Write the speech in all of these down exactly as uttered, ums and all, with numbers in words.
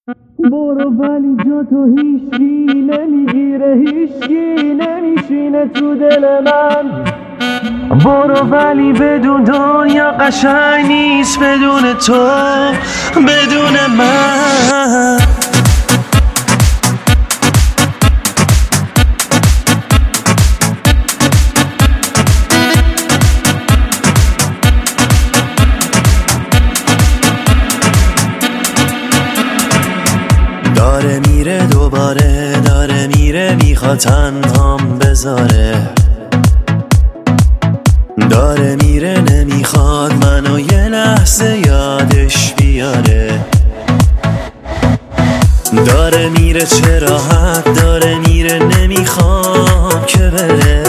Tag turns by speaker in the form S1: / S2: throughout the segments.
S1: برو ولی جا تو هیچکی نمیگیره، هیچکی نمیشینه تو دل من. برو ولی بدون دنیا قشنگ نیست بدون تو، بدون من. داره میره دوباره، داره میره میخواد تنهام بذاره، داره میره نمیخواد منو یه لحظه یادش بیاره. داره میره چه راحت داره میره، نمیخوام که بره.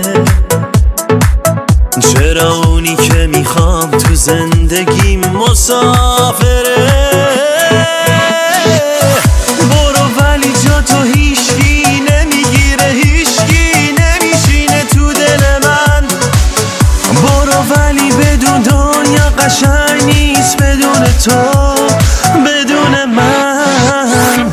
S1: چرا اونی که میخوام تو زندگی مسافره. قشنگ نیست بدون تو، بدون من.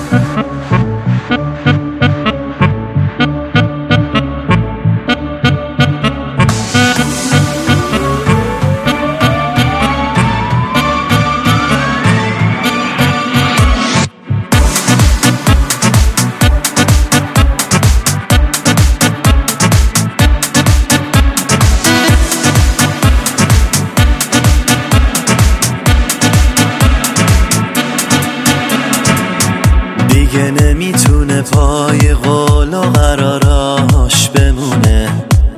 S1: دیگه نمیتونه پای قول و قراراش بمونه،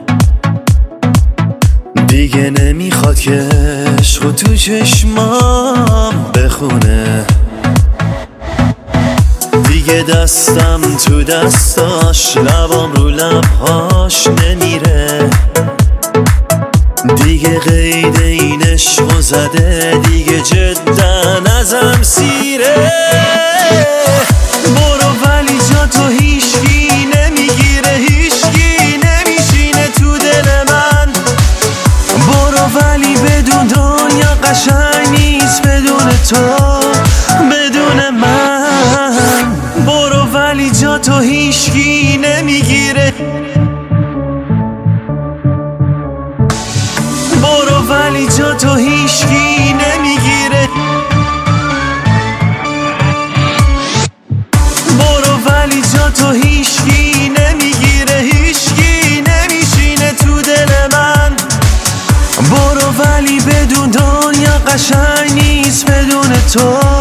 S1: دیگه نمیخواد که عشق تو چشمام بخونه. دیگه دستم تو دستاش، لبام رو لبهاش نمیره. دیگه قید این عشقو زده، دیگه جدا ازم سیره. برو ولی جا تو هیچکی نمیگیره، هیچکی نمیشینه تو دل من. برو ولی بدون دنیا قشنگ نیست بدون تو، بدون من. برو ولی جا تو هیچکی نمیگیره، برو ولی جا تو هیچکی نمیگیره. ولی جا تو هیچکی نمیگیره، هیچکی نمیشینه تو دل من. برو ولی بدون دنیا قشنگ نیست بدون تو.